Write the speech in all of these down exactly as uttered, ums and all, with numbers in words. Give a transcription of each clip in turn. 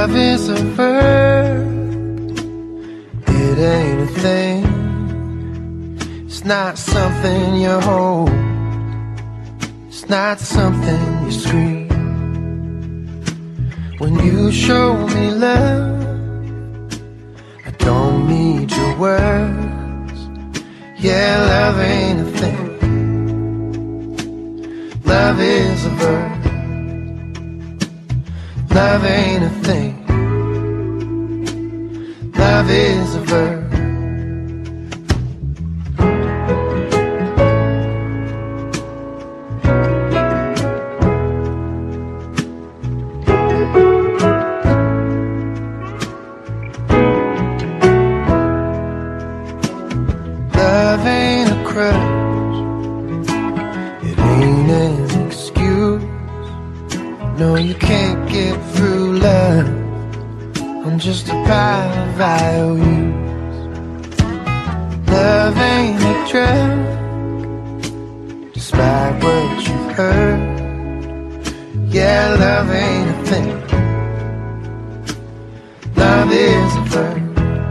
Love is a verb, it ain't a thing. It's not something you hold, it's not something you scream. When you show me love, I don't need your words. Yeah, love ain't a thing. Love is a verb. Love ain't a thing. Love is a verb. Love ain't a crutch, it ain't an excuse. No, you can't get through love on just a pile of I O Us. Love ain't a drug, despite what you've heard. Yeah, love ain't a thing. Love is a verb.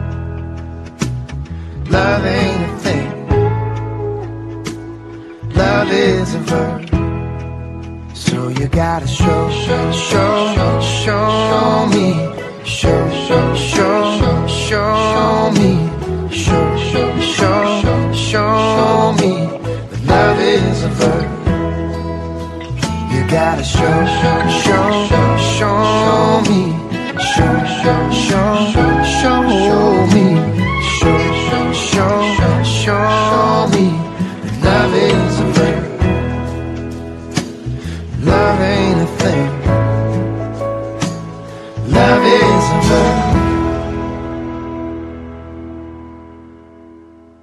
Love ain't a thing. Love is a verb. So you gotta show, show, show, show me, show, show, show, show me, show, show, show, show me that love is a verb. You gotta show, show, show, show me, show, show, show, show me, show, show, show, show me that love is a verb. Love ain't a thing. Love is a verb.